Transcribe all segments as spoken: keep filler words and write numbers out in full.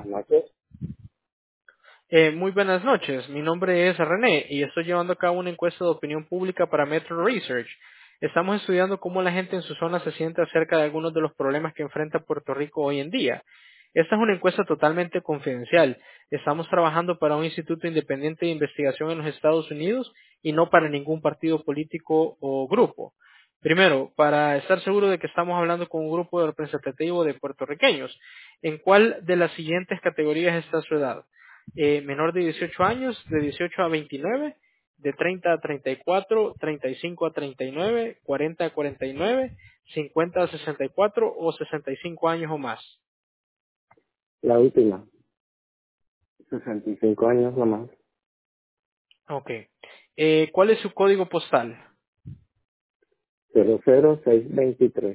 Buenas noches. Eh, muy buenas noches, mi nombre es René y estoy llevando a cabo una encuesta de opinión pública para Metro Research. Estamos estudiando cómo la gente en su zona se siente acerca de algunos de los problemas que enfrenta Puerto Rico hoy en día. Esta es una encuesta totalmente confidencial. Estamos trabajando para un instituto independiente de investigación en los Estados Unidos y no para ningún partido político o grupo. Primero, para estar seguro de que estamos hablando con un grupo representativo de puertorriqueños, ¿en cuál de las siguientes categorías está su edad? Eh, menor de dieciocho años, de dieciocho a veintinueve, de treinta a treinta y cuatro, treinta y cinco a treinta y nueve, cuarenta a cuarenta y nueve, cincuenta a sesenta y cuatro o sesenta y cinco años o más. La última, sesenta y cinco años nomás. Ok. Eh, ¿Cuál es su código postal? cero cero seis veintitrés.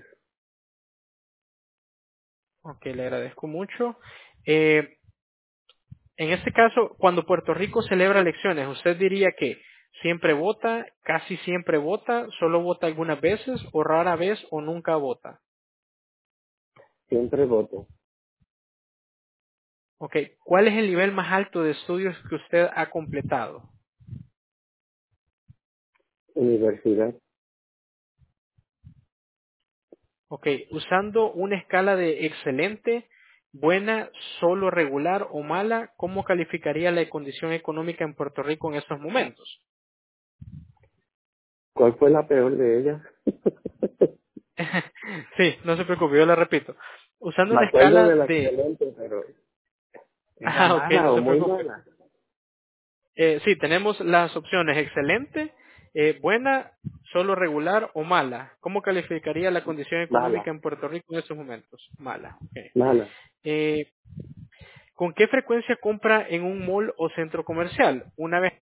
Ok, le agradezco mucho. Eh, en este caso, cuando Puerto Rico celebra elecciones, ¿usted diría que siempre vota, casi siempre vota, solo vota algunas veces o rara vez o nunca vota? Siempre voto. Ok, ¿cuál es el nivel más alto de estudios que usted ha completado? Universidad. Ok, usando una escala de excelente, buena, solo regular o mala, ¿cómo calificaría la condición económica en Puerto Rico en estos momentos? ¿Cuál fue la peor de ellas? Sí, no se preocupe, yo la repito. Usando Me una acuerdo escala de la de... excelente, pero ¿era Ah, ok, mala no o se muy preocupe. mala? Eh, sí, tenemos las opciones excelente, eh, buena, solo regular o mala. ¿Cómo calificaría la condición económica Mala, en Puerto Rico en estos momentos? Mala. Ok. mala. Eh, ¿Con qué frecuencia compra en un mall o centro comercial? ¿Una vez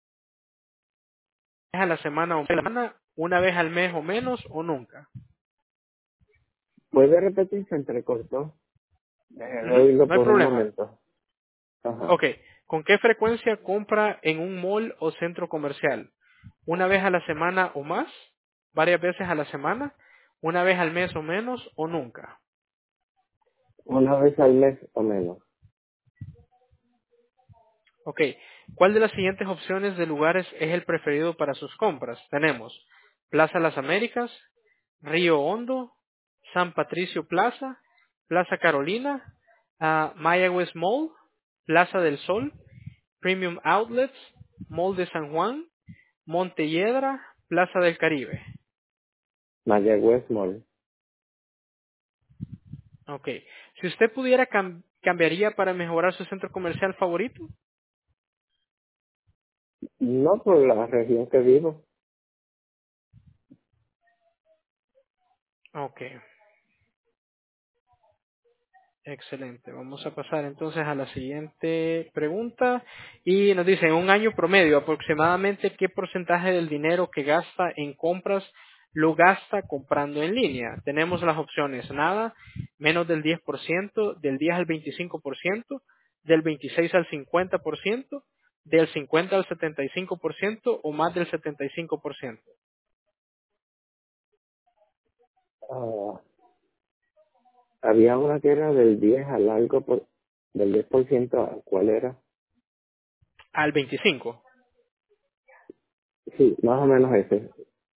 a la semana o semana? ¿Una vez al mes o menos o nunca? ¿Puede repetir? Se entrecortó. Dejé de Ujú, oírlo no hay por un problema. momento. Ajá. Ok. ¿Con qué frecuencia compra en un mall o centro comercial? ¿Una vez a la semana o más? ¿Varias veces a la semana? ¿Una vez al mes o menos o nunca? Una vez al mes o menos. Ok. ¿Cuál de las siguientes opciones de lugares es el preferido para sus compras? Tenemos Plaza Las Américas, Río Hondo, San Patricio Plaza, Plaza Carolina, ah, Mayagüez Mall, Plaza del Sol, Premium Outlets, Mall de San Juan, Montelledra, Plaza del Caribe. Mayagüez Mall. Ok. Si usted pudiera, cam- ¿cambiaría para mejorar su centro comercial favorito? No por la región que vivo. Ok. Excelente. Vamos a pasar entonces a la siguiente pregunta. Y nos dice, en un año promedio, aproximadamente qué porcentaje del dinero que gasta en compras lo gasta comprando en línea. Tenemos las opciones nada, menos del diez por ciento, del diez al veinticinco por ciento, del veintiséis al cincuenta por ciento, del cincuenta al setenta y cinco por ciento o más del setenta y cinco por ciento. Ah, había una que era del diez al algo por, del diez por ciento. ¿Cuál era? Al veinticinco. Sí, más o menos ese.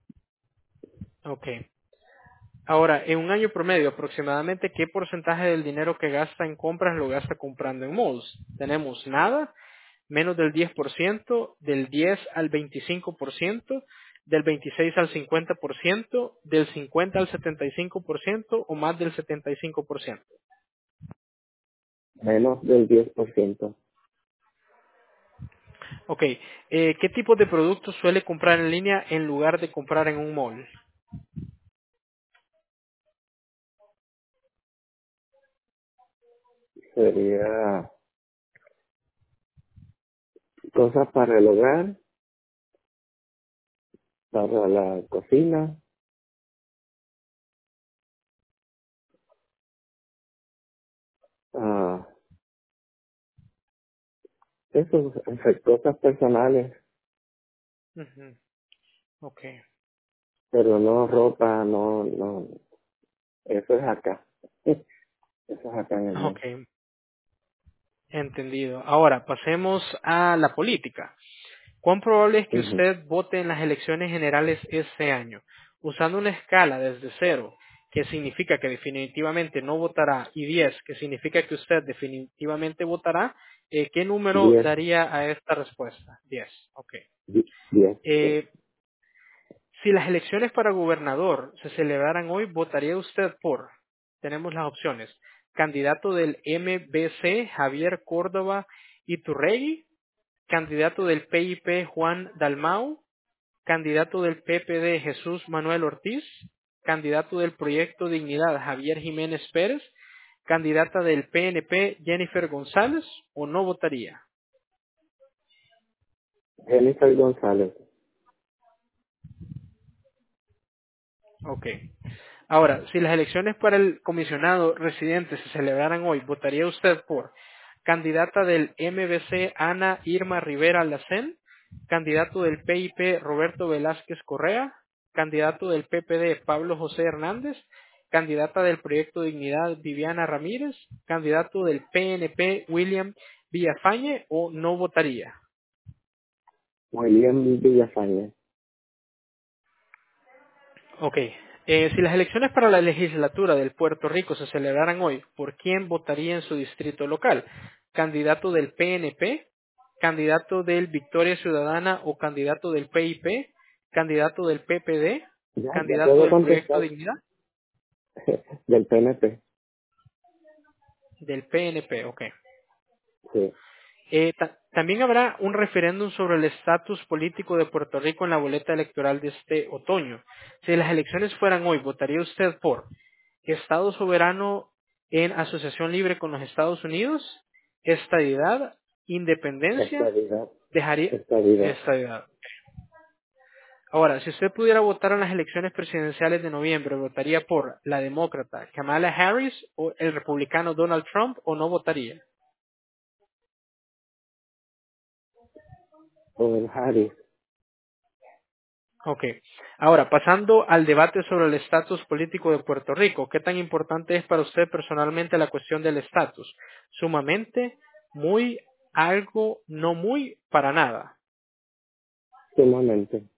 Ok. Ahora, en un año promedio, aproximadamente, ¿qué porcentaje del dinero que gasta en compras lo gasta comprando en malls? Tenemos nada, menos del diez por ciento, del diez al veinticinco por ciento, del veintiséis al cincuenta por ciento, del cincuenta al setenta y cinco por ciento o más del setenta y cinco por ciento. Menos del diez por ciento. Ok, eh, ¿qué tipo de productos suele comprar en línea en lugar de comprar en un mall? Sería cosas para el hogar, para la cocina, ah, eso, es- cosas personales, Ujú, ok, pero no ropa, no, no, eso es acá. Eso es acá en el ok, mundo. Entendido. Ahora, pasemos a la política. ¿Cuán probable es que Ujú. usted vote en las elecciones generales este año? Usando una escala desde cero, que significa que definitivamente no votará, y diez, que significa que usted definitivamente votará, eh, ¿qué número diez, daría a esta respuesta? diez. Ok. di- diez, sí. Eh, si las elecciones para gobernador se celebraran hoy, ¿votaría usted por? Tenemos las opciones. Candidato del M B C, Javier Córdoba Iturregui. Candidato del P I P, Juan Dalmau. Candidato del P P D, Jesús Manuel Ortiz. Candidato del Proyecto Dignidad, Javier Jiménez Pérez. Candidata del P N P, Jennifer González. ¿O no votaría? Jennifer González. Ok. Ahora, si las elecciones para el comisionado residente se celebraran hoy, ¿votaría usted por candidata del M B C Ana Irma Rivera Lacén, candidato del P I P Roberto Velázquez Correa, candidato del P P D Pablo José Hernández, candidata del Proyecto Dignidad Viviana Ramírez, candidato del P N P William Villafañe o no votaría? William Villafañe. Ok. Eh, si las elecciones para la legislatura del Puerto Rico se celebraran hoy, ¿por quién votaría en su distrito local? ¿Candidato del P N P? ¿Candidato del Victoria Ciudadana o candidato del P I P? ¿Candidato del P P D? Ya, ya ¿Candidato puedo del Proyecto contestar. Dignidad? Del P N P. Del P N P, ok. Sí. Eh, ta- también habrá un referéndum sobre el estatus político de Puerto Rico en la boleta electoral de este otoño. Si las elecciones fueran hoy, ¿votaría usted por Estado soberano en asociación libre con los Estados Unidos? ¿Estadidad? ¿Independencia? Estabilidad. ¿Dejaría Estabilidad. estadidad? Ahora, si usted pudiera votar en las elecciones presidenciales de noviembre, ¿votaría por la demócrata Kamala Harris o el republicano Donald Trump o no votaría? O el Harris. Ok. Ahora, pasando al debate sobre el estatus político de Puerto Rico, ¿qué tan importante es para usted personalmente la cuestión del estatus? Sumamente, muy, algo, no muy, para nada. Sumamente.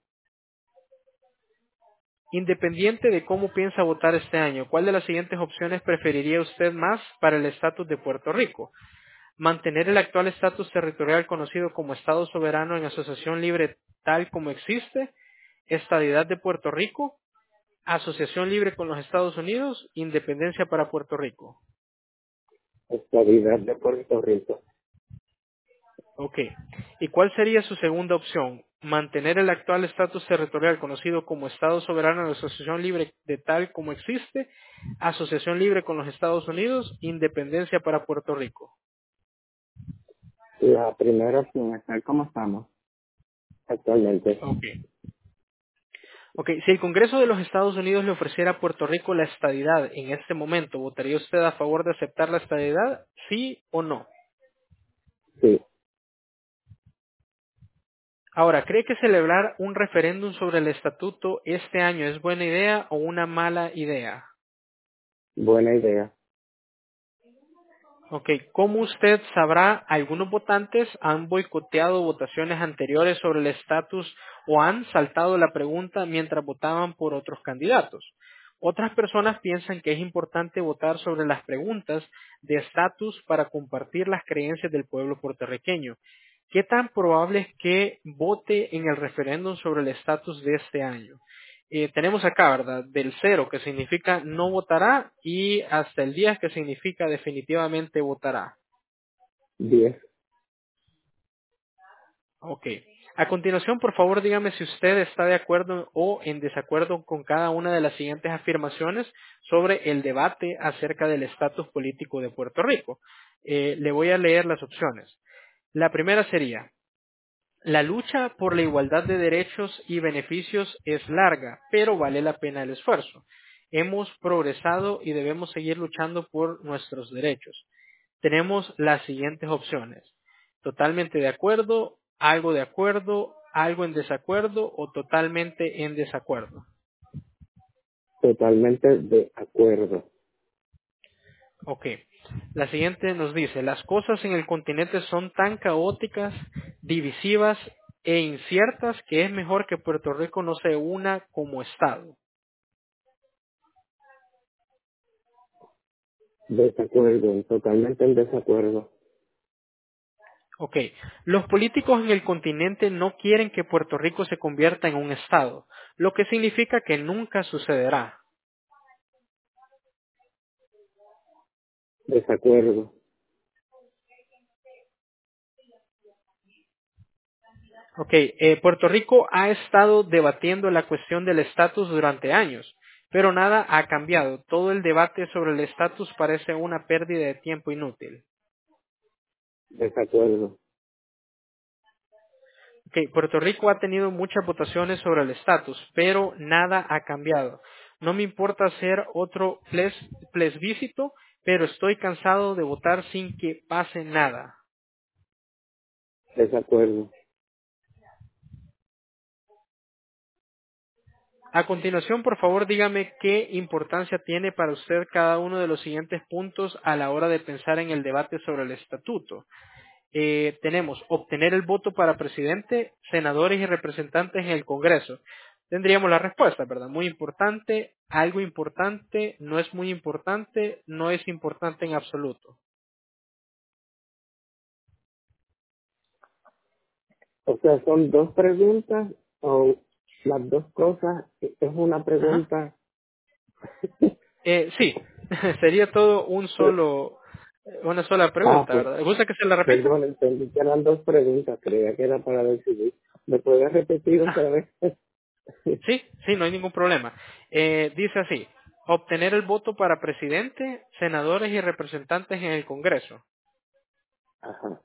Independiente de cómo piensa votar este año, ¿cuál de las siguientes opciones preferiría usted más para el estatus de Puerto Rico? Mantener el actual estatus territorial conocido como Estado soberano en asociación libre tal como existe, estadidad de Puerto Rico, asociación libre con los Estados Unidos, independencia para Puerto Rico. Estabilidad de Puerto Rico. Ok. ¿Y cuál sería su segunda opción? Mantener el actual estatus territorial conocido como Estado soberano de asociación libre de tal como existe, asociación libre con los Estados Unidos, independencia para Puerto Rico. La primera opción es tal como estamos actualmente. Ok. Ok, si el Congreso de los Estados Unidos le ofreciera a Puerto Rico la estadidad en este momento, ¿votaría usted a favor de aceptar la estadidad? ¿Sí o no? Sí. Ahora, ¿cree que celebrar un referéndum sobre el estatuto este año es buena idea o una mala idea? Buena idea. Ok, como usted sabrá, algunos votantes han boicoteado votaciones anteriores sobre el estatus o han saltado la pregunta mientras votaban por otros candidatos. Otras personas piensan que es importante votar sobre las preguntas de estatus para compartir las creencias del pueblo puertorriqueño. ¿Qué tan probable es que vote en el referéndum sobre el estatus de este año? Eh, tenemos acá, ¿verdad? Del cero, que significa no votará, y hasta el diez, que significa definitivamente votará. Diez. Ok. A continuación, por favor, dígame si usted está de acuerdo o en desacuerdo con cada una de las siguientes afirmaciones sobre el debate acerca del estatus político de Puerto Rico. Eh, le voy a leer las opciones. La primera sería: la lucha por la igualdad de derechos y beneficios es larga, pero vale la pena el esfuerzo. Hemos progresado y debemos seguir luchando por nuestros derechos. Tenemos las siguientes opciones: totalmente de acuerdo, algo de acuerdo, algo en desacuerdo o totalmente en desacuerdo. Totalmente de acuerdo. Ok. La siguiente nos dice, las cosas en el continente son tan caóticas, divisivas e inciertas que es mejor que Puerto Rico no se una como Estado. Desacuerdo, totalmente en desacuerdo. Ok, los políticos en el continente no quieren que Puerto Rico se convierta en un Estado, lo que significa que nunca sucederá. Desacuerdo, Ok, eh, Puerto Rico ha estado debatiendo la cuestión del estatus durante años, pero nada ha cambiado. Todo el debate sobre el estatus parece una pérdida de tiempo inútil. desacuerdo, Ok, Puerto Rico ha tenido muchas votaciones sobre el estatus, pero nada ha cambiado. No me importa hacer otro ples- plebiscito, pero estoy cansado de votar sin que pase nada. desacuerdo. A continuación, por favor, dígame qué importancia tiene para usted cada uno de los siguientes puntos a la hora de pensar en el debate sobre el estatuto. Eh, tenemos obtener el voto para presidente, senadores y representantes en el Congreso. Tendríamos la respuesta, ¿verdad? Muy importante, algo importante, no es muy importante, no es importante en absoluto. O sea, son dos preguntas o las dos cosas es una Ajá. pregunta. Eh, sí, sería todo un Pues, solo, una sola ah, pregunta, pues, ¿verdad? ¿Gusta que se la repita? perdón, entendí que eran dos preguntas, creía que era para decidir. ¿Me puedes repetir otra vez? Sí, sí, no hay ningún problema. Eh, dice así, obtener el voto para presidente, senadores y representantes en el Congreso. Ajá.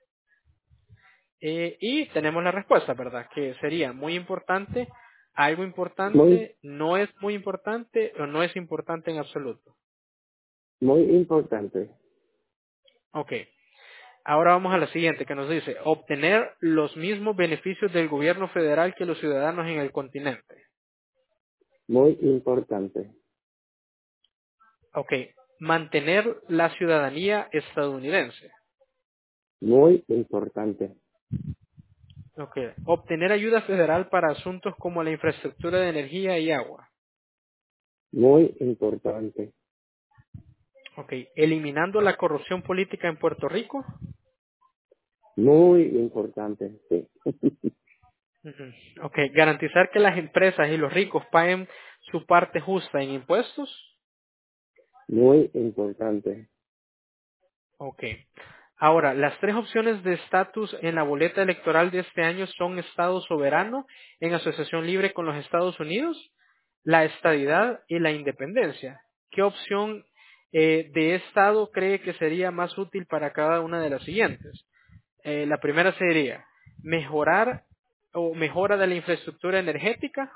Eh, y tenemos la respuesta, ¿verdad? Que sería muy importante, algo Muy, importante, no es muy importante o no es importante en absoluto. muy importante, Ok. Ahora vamos a la siguiente que nos dice, obtener los mismos beneficios del gobierno federal que los ciudadanos en el continente. muy importante, Ok. Mantener la ciudadanía estadounidense. muy importante, Ok. Obtener ayuda federal para asuntos como la infraestructura de energía y agua. muy importante, Ok. Eliminando la corrupción política en Puerto Rico. muy importante, sí. Ujú. Ok. Garantizar que las empresas y los ricos paguen su parte justa en impuestos. Muy importante, Ok. Ahora, las tres opciones de estatus en la boleta electoral de este año son Estado soberano en asociación libre con los Estados Unidos, la estadidad y la independencia. ¿Qué opción eh, de Estado cree que sería más útil para cada una de las siguientes? Eh, la primera sería mejorar o mejora de la infraestructura energética.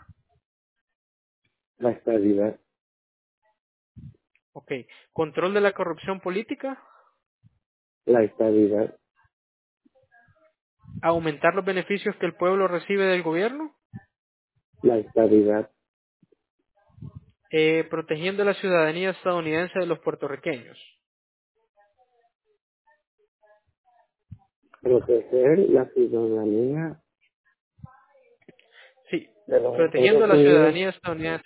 la estabilidad, Ok. Control de la corrupción política. la estabilidad, Aumentar los beneficios que el pueblo recibe del gobierno. la estabilidad, Eh, protegiendo la ciudadanía estadounidense de los puertorriqueños. proteger la ciudadanía Sí, de los protegiendo Estados la Unidos. ciudadanía estadounidense.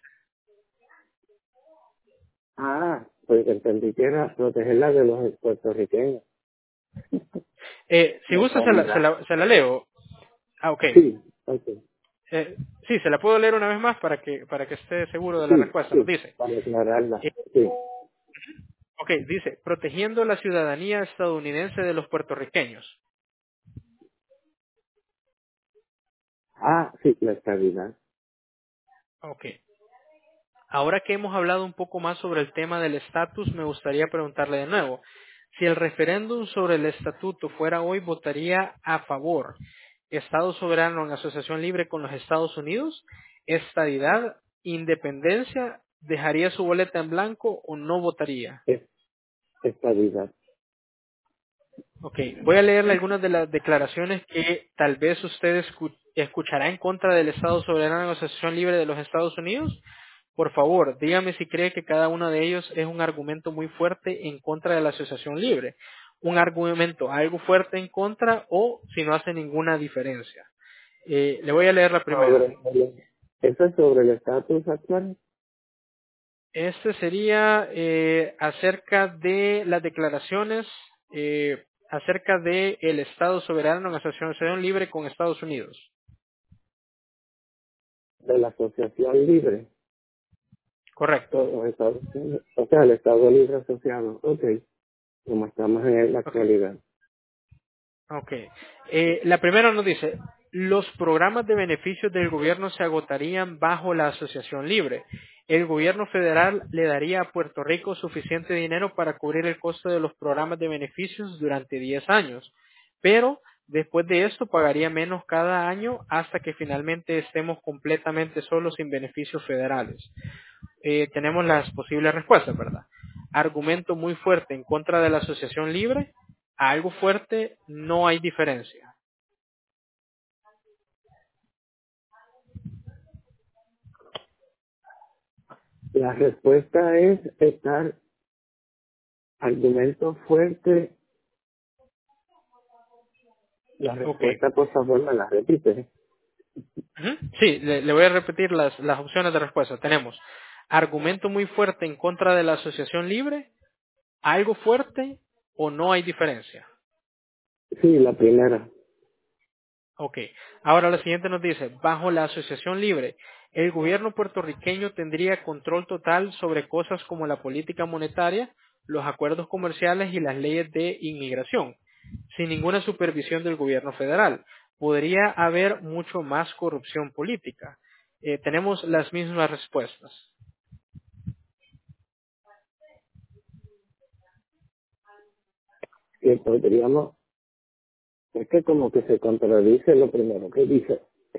Ah, pues entendí que era protegerla de los puertorriqueños. Eh, si La gusta, se la, se, estabilidad. la, se la leo. Ah, ok. Sí, ok. Eh, sí, se la puedo leer una vez más para que, para que esté seguro de la Sí, respuesta. Nos sí, dice. para aclararla. eh, Sí. ok, dice, protegiendo la ciudadanía estadounidense de los puertorriqueños. Ah, sí, la estabilidad. Ok. Ahora que hemos hablado un poco más sobre el tema del estatus, me gustaría preguntarle de nuevo. Si el referéndum sobre el estatuto fuera hoy, ¿votaría a favor? ¿Estado soberano en asociación libre con los Estados Unidos? ¿Estadidad? ¿Independencia? ¿Dejaría su boleta en blanco o no votaría? Es estabilidad. Ok, voy a leerle algunas de las declaraciones que tal vez usted escu- escuchará en contra del Estado soberano en asociación libre de los Estados Unidos. Por favor, dígame si cree que cada uno de ellos es un argumento muy fuerte en contra de la asociación libre. Un argumento algo fuerte en contra o si no hace ninguna diferencia. Eh, le voy a leer la primera. Sobre el, eso es sobre el estatus actual Este sería eh, acerca de las declaraciones eh, acerca de el Estado soberano en asociación libre con Estados Unidos. de la asociación libre, Correcto. o, o Estados Unidos, o sea, el Estado Libre Asociado, ok, como estamos en la Ok. actualidad. Ok. Eh, la primera nos dice, los programas de beneficios del gobierno se agotarían bajo la asociación libre. El gobierno federal le daría a Puerto Rico suficiente dinero para cubrir el costo de los programas de beneficios durante diez años, pero después de esto pagaría menos cada año hasta que finalmente estemos completamente solos sin beneficios federales. Eh, tenemos las posibles respuestas, ¿verdad? Argumento muy fuerte en contra de la asociación libre, a algo fuerte no hay diferencia. La respuesta es estar argumento fuerte. La Ok. respuesta, por favor, me la repite. Ujú. Sí, le, le voy a repetir las, las opciones de respuesta. Tenemos argumento muy fuerte en contra de la asociación libre, algo fuerte o no hay diferencia. Sí, la primera. Ok. Ahora la siguiente nos dice, bajo la asociación libre, el gobierno puertorriqueño tendría control total sobre cosas como la política monetaria, los acuerdos comerciales y las leyes de inmigración, sin ninguna supervisión del gobierno federal. Podría haber mucho más corrupción política. Eh, tenemos las mismas respuestas. Que podríamos, es que como que se contradice lo primero que dice.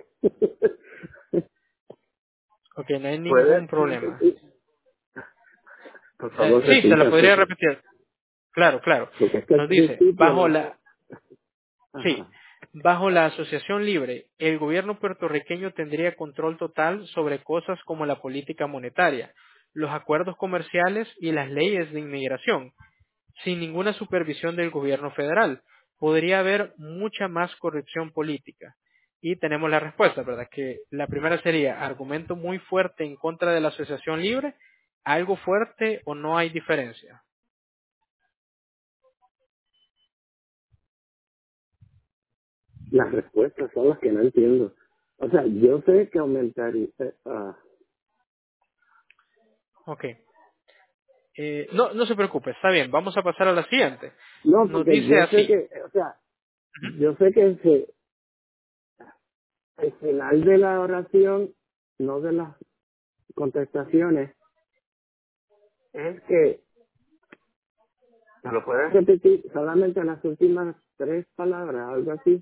Ok, no hay ¿Puede ningún problema. repetir? Por Eh, favor, sí, se la repita, podría porque, repetir. Claro, claro. porque es que al Nos dice, principio bajo no. la, sí, Ajá. bajo la asociación libre, el gobierno puertorriqueño tendría control total sobre cosas como la política monetaria, los acuerdos comerciales y las leyes de inmigración, sin ninguna supervisión del gobierno federal. Podría haber mucha más corrupción política. Y tenemos la respuesta, ¿verdad? Que la primera sería argumento muy fuerte en contra de la asociación libre, algo fuerte o no hay diferencia. Las respuestas son las que no entiendo. O sea, yo sé que aumentaría. eh, ah, Ok. Eh, no, no se preocupe, está bien. Vamos a pasar a la siguiente. no, Nos porque dice yo sé así. que, o sea, Ujú. yo sé que se- al final de la oración, no de las contestaciones, es que, ¿me lo puedes repetir? Solamente las últimas tres palabras, algo así,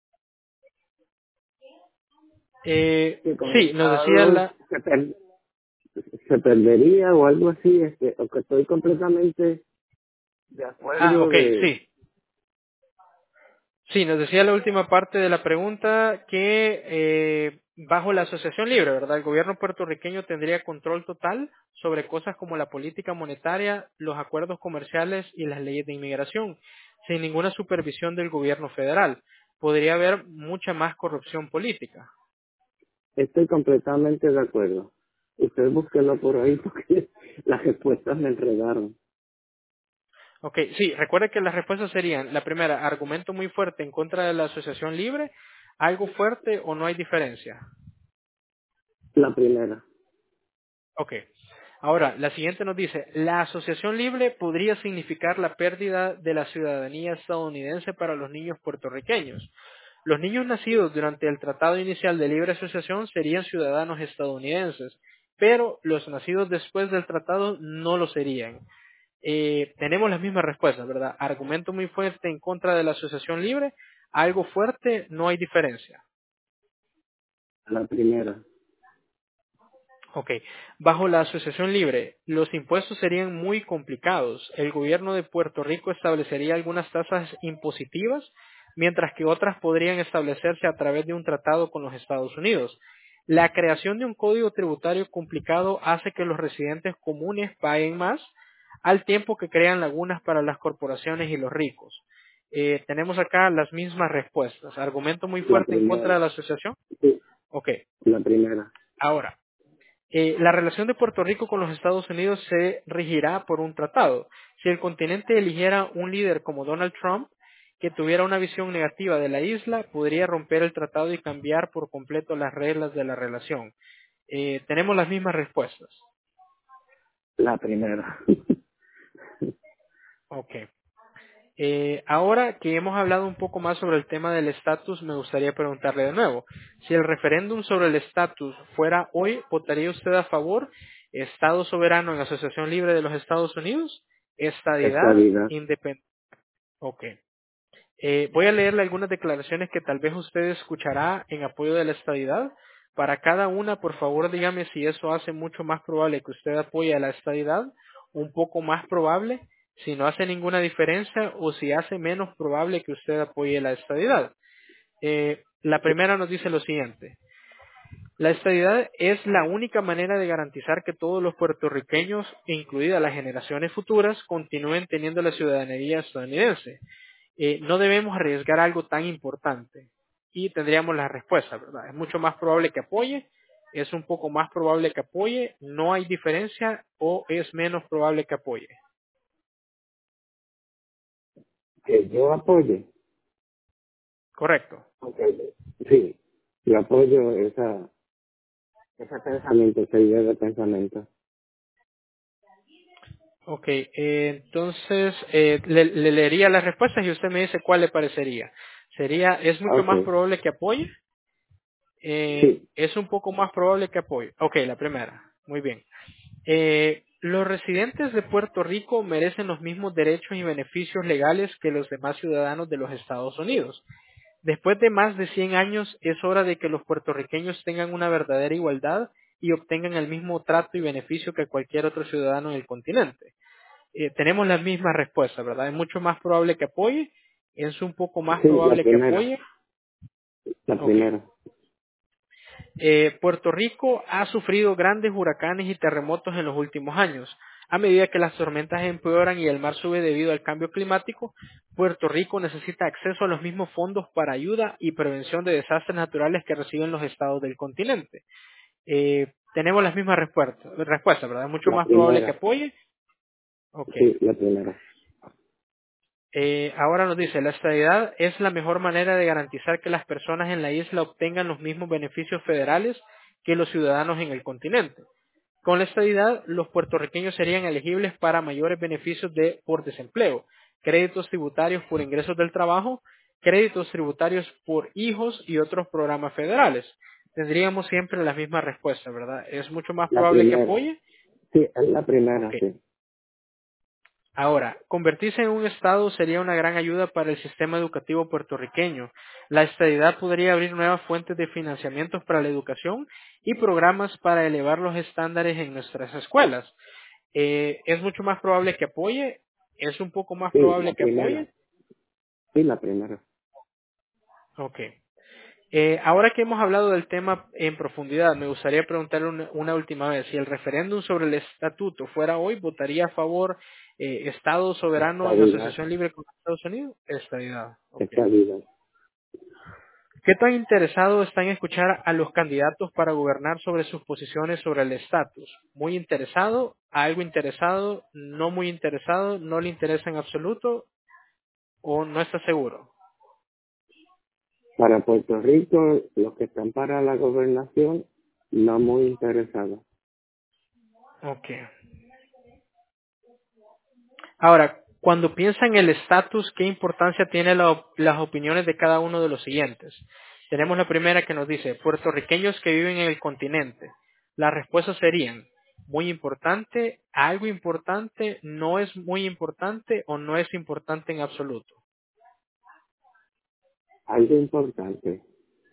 Eh, que con sí, nos decía estados la... se, per- se perdería o algo así, este, o que estoy completamente de Ah, acuerdo ok, de sí. Sí, nos decía la última parte de la pregunta que eh, bajo la asociación libre, ¿verdad? El gobierno puertorriqueño tendría control total sobre cosas como la política monetaria, los acuerdos comerciales y las leyes de inmigración, sin ninguna supervisión del gobierno federal. Podría haber mucha más corrupción política. estoy completamente de acuerdo. Usted búsquelo por ahí porque las respuestas me enredaron. Ok, sí, recuerde que las respuestas serían, la primera, argumento muy fuerte en contra de la asociación libre, algo fuerte o no hay diferencia. La primera, Ok. Ahora, la siguiente nos dice, la asociación libre podría significar la pérdida de la ciudadanía estadounidense para los niños puertorriqueños. Los niños nacidos durante el Tratado Inicial de Libre Asociación serían ciudadanos estadounidenses, pero los nacidos después del tratado no lo serían. Eh, tenemos las mismas respuestas, ¿verdad? Argumento muy fuerte en contra de la asociación libre, algo fuerte, no hay diferencia. la primera. Ok. Bajo la asociación libre, los impuestos serían muy complicados. El gobierno de Puerto Rico establecería algunas tasas impositivas, mientras que otras podrían establecerse a través de un tratado con los Estados Unidos. La creación de un código tributario complicado hace que los residentes comunes paguen más al tiempo que crean lagunas para las corporaciones y los ricos. Eh, tenemos acá las mismas respuestas. Argumento muy La fuerte en contra primera. de la asociación. Sí, Ok, la primera. ahora, eh, la relación de Puerto Rico con los Estados Unidos se regirá por un tratado. Si el continente eligiera un líder como Donald Trump, que tuviera una visión negativa de la isla, podría romper el tratado y cambiar por completo las reglas de la relación. Eh, tenemos las mismas respuestas. La primera. Ok. Eh, ahora que hemos hablado un poco más sobre el tema del estatus, me gustaría preguntarle de nuevo. Si el referéndum sobre el estatus fuera hoy, ¿votaría usted a favor? ¿Estado soberano en Asociación Libre de los Estados Unidos? ¿Estadidad? Estabilidad. Independencia. Ok. Eh, voy a leerle algunas declaraciones que tal vez usted escuchará en apoyo de la estadidad. Para cada una, por favor, dígame si eso hace mucho más probable que usted apoye a la estadidad, un poco más probable, si no hace ninguna diferencia o si hace menos probable que usted apoye la estadidad. Eh, la primera nos dice lo siguiente. La estadidad es la única manera de garantizar que todos los puertorriqueños, incluidas las generaciones futuras, continúen teniendo la ciudadanía estadounidense. Eh, no debemos arriesgar algo tan importante. Y tendríamos la respuesta, ¿verdad? Es mucho más probable que apoye, es un poco más probable que apoye, no hay diferencia o es menos probable que apoye. Que yo apoye. Correcto. Ok. Sí, yo apoyo esa, ese pensamiento, esa idea de pensamiento. Ok, eh, entonces eh, le, le leería las respuestas y usted me dice cuál le parecería. Sería, es mucho más Ok. probable que apoye, eh, Sí, es un poco más probable que apoye. Ok, la primera. Muy bien. Eh, los residentes de Puerto Rico merecen los mismos derechos y beneficios legales que los demás ciudadanos de los Estados Unidos. Después de más de cien años, es hora de que los puertorriqueños tengan una verdadera igualdad y obtengan el mismo trato y beneficio que cualquier otro ciudadano en el continente. Eh, tenemos la misma respuesta, ¿verdad? Es mucho más probable que apoye, es un poco más sí, la probable que primera. apoye. La Ok. primera. Eh, Puerto Rico ha sufrido grandes huracanes y terremotos en los últimos años. A medida que las tormentas empeoran y el mar sube debido al cambio climático, Puerto Rico necesita acceso a los mismos fondos para ayuda y prevención de desastres naturales que reciben los estados del continente. Eh, tenemos las mismas respuestas, respuestas, ¿verdad? Es mucho La más probable que primera. apoye. Ok. Sí, la primera. Eh, ahora nos dice, la estabilidad es la mejor manera de garantizar que las personas en la isla obtengan los mismos beneficios federales que los ciudadanos en el continente. Con la estabilidad, los puertorriqueños serían elegibles para mayores beneficios de por desempleo, créditos tributarios por ingresos del trabajo, créditos tributarios por hijos y otros programas federales. Tendríamos siempre la misma respuesta, ¿verdad? Es mucho más La probable que primera. apoye. Sí, es la primera, Ok. sí. Ahora, convertirse en un Estado sería una gran ayuda para el sistema educativo puertorriqueño. La estadidad podría abrir nuevas fuentes de financiamiento para la educación y programas para elevar los estándares en nuestras escuelas. Eh, es mucho más probable que apoye, es un poco más Sí, la probable que primera. apoye. Sí, la primera. Ok. Eh, ahora que hemos hablado del tema en profundidad, me gustaría preguntarle una, una última vez. Si el referéndum sobre el estatuto fuera hoy, ¿votaría a favor eh, Estado soberano en Estabilidad. asociación libre con Estados Unidos? Estadidad. Ok. Estabilidad. ¿Qué tan interesado está en escuchar a los candidatos para gobernar sobre sus posiciones sobre el estatus? ¿Muy interesado? ¿Algo interesado? ¿No muy interesado? ¿No le interesa en absoluto? ¿O no está seguro? Para Puerto Rico, los que están para la gobernación, no muy interesados. Ok. Ahora, cuando piensa en el estatus, ¿qué importancia tienen la- las opiniones de cada uno de los siguientes? Tenemos la primera que nos dice, puertorriqueños que viven en el continente. Las respuestas serían, muy importante, algo importante, no es muy importante o no es importante en absoluto. Algo importante.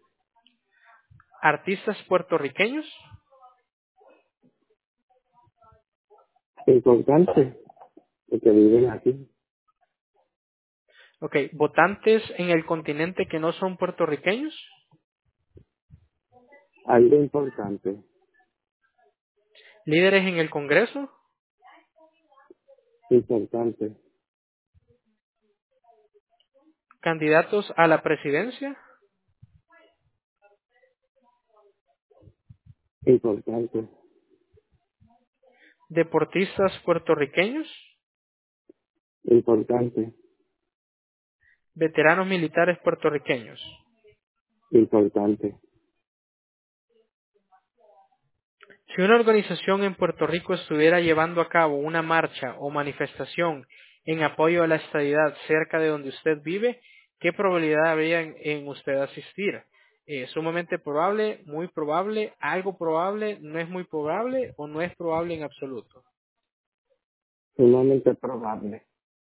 Artistas puertorriqueños, Importante, porque viven aquí. ok, votantes en el continente que no son puertorriqueños, Algo importante. Líderes en el Congreso, Importante. candidatos a la presidencia, Importante. deportistas puertorriqueños, Importante. veteranos militares puertorriqueños. Importante. Si una organización en Puerto Rico estuviera llevando a cabo una marcha o manifestación en apoyo a la estadidad cerca de donde usted vive, ¿qué probabilidad habría en, en usted asistir? Eh, ¿Sumamente probable, muy probable, algo probable, no es muy probable o no es probable en absoluto? Sumamente probable.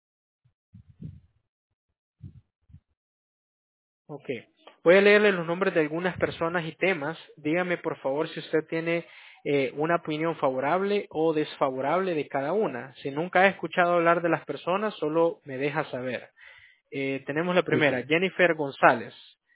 Ok. Voy a leerle los nombres de algunas personas y temas. Dígame, por favor, si usted tiene eh, una opinión favorable o desfavorable de cada una. Si nunca ha escuchado hablar de las personas, solo me deja saber. Eh, tenemos la Ok. primera, Jennifer González.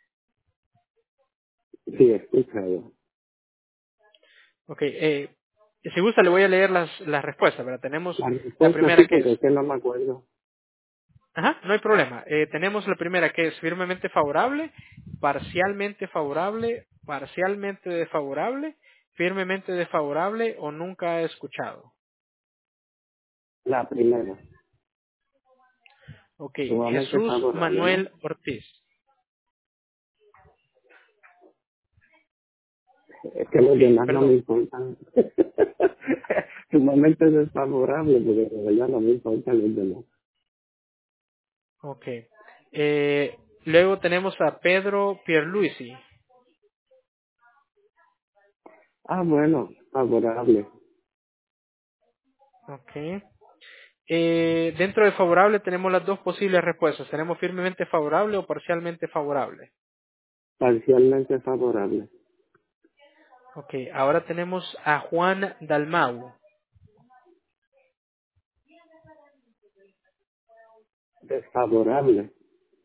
Sí, he escuchado. Ok. Eh, si gusta, le voy a leer las, las respuestas, pero tenemos La la respuesta sí, primera que porque es es. que no me acuerdo. Ajá, no hay problema. Eh, tenemos la primera que es firmemente favorable, parcialmente favorable, parcialmente desfavorable, firmemente desfavorable o nunca he escuchado. La primera. Ok, Sumamente Jesús favorable, ¿no? Manuel Ortiz. Es que Ok, los demás no me perdón. importan. Sumamente desfavorable, porque de verdad no me importan los demás. Ok. Eh, luego tenemos a Pedro Pierluisi. Ah, bueno, favorable. Ok. Eh, dentro de favorable tenemos las dos posibles respuestas. Tenemos firmemente favorable o parcialmente favorable. Parcialmente favorable. Ok, ahora tenemos a Juan Dalmau. Desfavorable.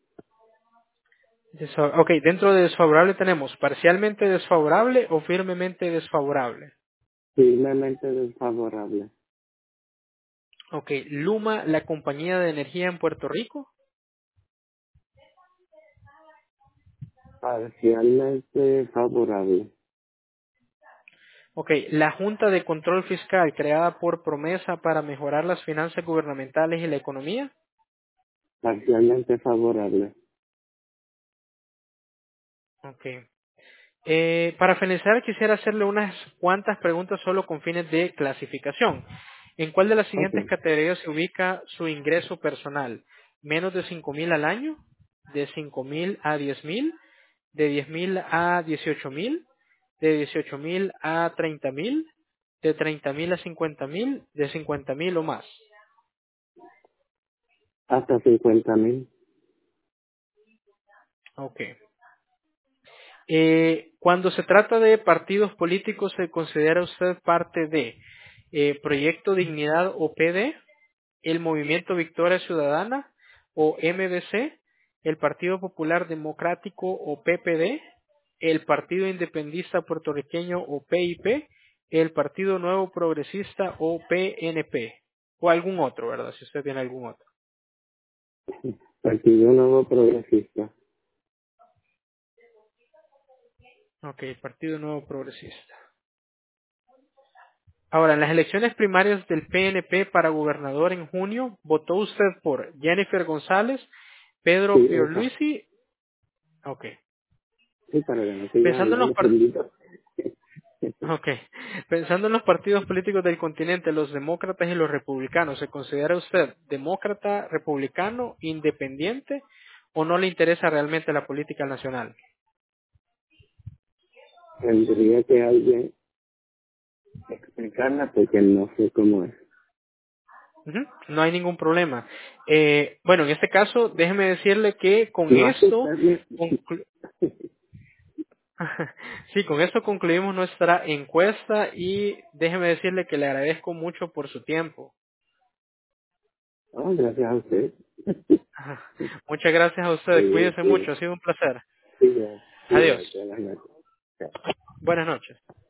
Desfa- Ok, dentro de desfavorable tenemos parcialmente desfavorable o firmemente desfavorable. Firmemente desfavorable. Ok, Luma, la compañía de energía en Puerto Rico. Parcialmente favorable. Ok, la Junta de Control Fiscal creada por promesa para mejorar las finanzas gubernamentales y la economía. Parcialmente favorable. Ok. Eh, para finalizar, quisiera hacerle unas cuantas preguntas solo con fines de clasificación. ¿En cuál de las Ok. siguientes categorías se ubica su ingreso personal? ¿Menos de cinco mil al año? ¿De cinco mil a diez mil? ¿De diez mil a dieciocho mil? ¿De dieciocho mil a treinta mil? ¿De treinta mil a cincuenta mil? ¿De cincuenta mil o más? Hasta cincuenta mil. Ok. Eh, cuando se trata de partidos políticos, ¿se considera usted parte de eh, Proyecto Dignidad o P D, el Movimiento Victoria Ciudadana o M D C, el Partido Popular Democrático o P P D, el Partido Independentista Puertorriqueño o P I P, el Partido Nuevo Progresista o P N P, o algún otro, ¿verdad? Si usted tiene algún otro. Partido Nuevo Progresista. Ok, Partido Nuevo Progresista. Ahora, en las elecciones primarias del P N P para gobernador en junio, ¿votó usted por Jennifer González, Pedro Sí, esa. Pierluisi? Ok. Sí, para que no siga Pensando en los hablando, par- bendito. okay. Pensando en los partidos políticos del continente, los demócratas y los republicanos, ¿se considera usted demócrata, republicano, independiente o no le interesa realmente la política nacional? Tendría que alguien explicarla porque no sé cómo es. Ujú, no hay ningún problema. Eh, bueno, en este caso, déjeme decirle que con No hace esto usted me... conclu- Sí, con esto concluimos nuestra encuesta y déjeme decirle que le agradezco mucho por su tiempo. Oh, gracias a usted. Muchas gracias a ustedes. Sí, Cuídense sí, mucho. Ha sido un placer. sí, igual, Adiós. igual, buenas noches. Buenas noches.